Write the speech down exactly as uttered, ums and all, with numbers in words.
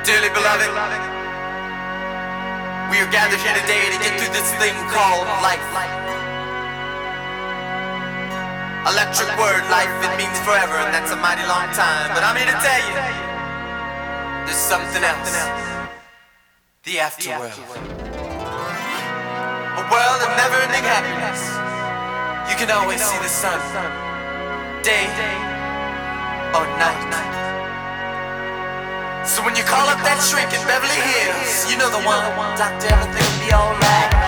Dearly beloved, we are gathered here today to get through this thing called life. Electric word, life, it means forever, and that's a mighty long time. But I'm here to tell you, there's something else. The afterworld. A world of never-ending happiness. You can always see the sun, day or night. So when you call up that shrink in Beverly Hills, you know the one. Doctor, everything will be alright.